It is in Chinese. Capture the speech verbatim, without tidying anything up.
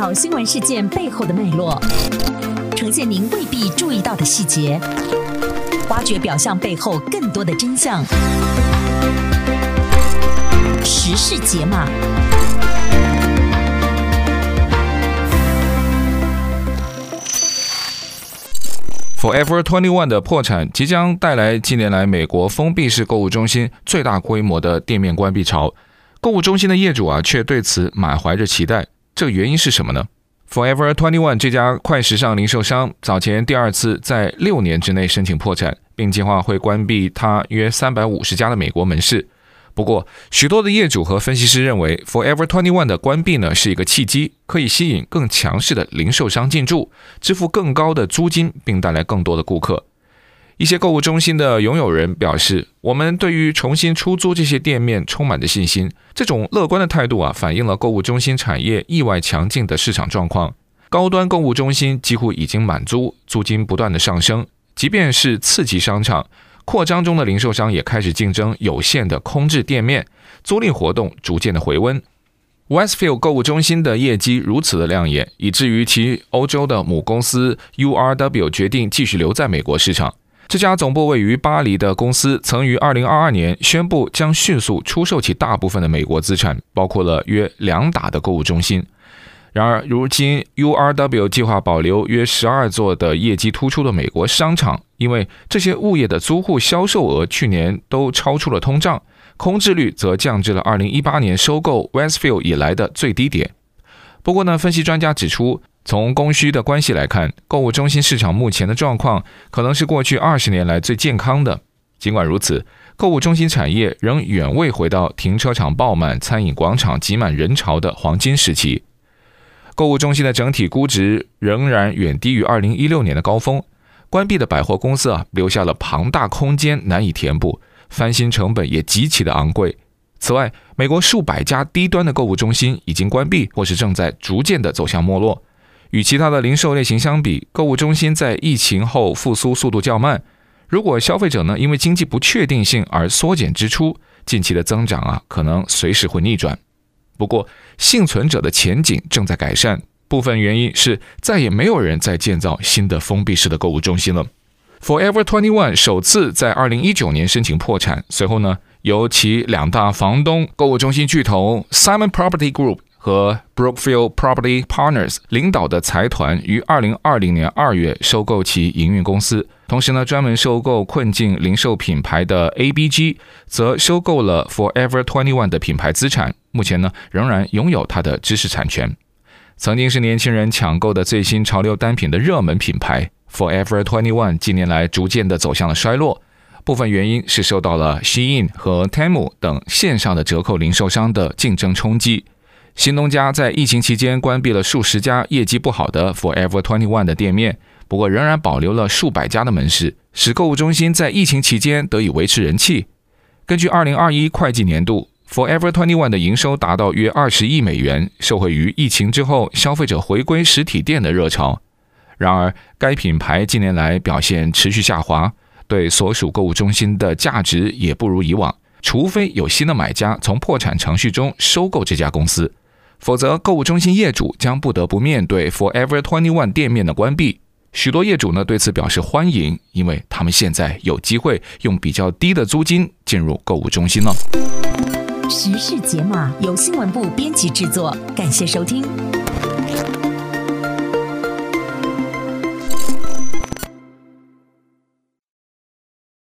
讨新闻事件背后的脉络，呈现您未必注意到的细节，挖掘表象背后更多的真相。时事解码。 Forever 二十一 的破产即将带来近年来美国封闭式购物中心最大规模的店面关闭潮，购物中心的业主啊却对此满怀着期待，这个原因是什么呢？ Forever 二十一 这家快时尚零售商早前第二次在六年之内申请破产，并计划会关闭它约三百五十家的美国门市。不过，许多的业主和分析师认为 Forever 二十一 的关闭呢是一个契机，可以吸引更强势的零售商进驻，支付更高的租金，并带来更多的顾客。一些购物中心的拥有人表示，我们对于重新出租这些店面充满着信心。这种乐观的态度啊，反映了购物中心产业意外强劲的市场状况。高端购物中心几乎已经满租，租金不断的上升。即便是次级商场，扩张中的零售商也开始竞争有限的空置店面，租赁活动逐渐的回温。Westfield 购物中心的业绩如此的亮眼，以至于其欧洲的母公司 U R W 决定继续留在美国市场。这家总部位于巴黎的公司曾于二零二二年宣布将迅速出售其大部分的美国资产，包括了约两打的购物中心。然而，如今 U R W 计划保留约十二座的业绩突出的美国商场，因为这些物业的租户销售额去年都超出了通胀，空置率则降至了二零一八年收购 Westfield 以来的最低点。不过呢，分析专家指出，从供需的关系来看，购物中心市场目前的状况可能是过去二十年来最健康的。尽管如此，购物中心产业仍远未回到停车场爆满、餐饮广场挤满人潮的黄金时期。购物中心的整体估值仍然远低于二零一六年的高峰，关闭的百货公司啊留下了庞大空间难以填补，翻新成本也极其的昂贵。此外，美国数百家低端的购物中心已经关闭或是正在逐渐的走向没落。与其他的零售类型相比，购物中心在疫情后复苏速度较慢。如果消费者呢因为经济不确定性而缩减支出，近期的增长啊可能随时会逆转。不过，幸存者的前景正在改善，部分原因是再也没有人在建造新的封闭式的购物中心了。Forever 二十一 首次在二零一九年申请破产，随后呢，由其两大房东购物中心巨头 Simon Property Group 和 Brookfield Property Partners 领导的财团于二零二零年二月收购其营运公司，同时呢，专门收购困境零售品牌的 A B G 则收购了 Forever 二十一 的品牌资产，目前呢仍然拥有它的知识产权。曾经是年轻人抢购的最新潮流单品的热门品牌 Forever 二十一 近年来逐渐的走向了衰落，部分原因是受到了 Shein 和 Temu 等线上的折扣零售商的竞争冲击。新东家在疫情期间关闭了数十家业绩不好的 Forever 二十一 的店面，不过仍然保留了数百家的门市，使购物中心在疫情期间得以维持人气。根据二零二一会计年度， Forever 二十一 的营收达到约二十亿美元，受惠于疫情之后消费者回归实体店的热潮。然而，该品牌近年来表现持续下滑，对所属购物中心的价值也不如以往，除非有新的买家从破产程序中收购这家公司，否则购物中心业主将不得不面对 Forever 二十一 店面的关闭。许多业主呢对此表示欢迎，因为他们现在有机会用比较低的租金进入购物中心了。 时事解码由新闻部编辑制作，感谢收听。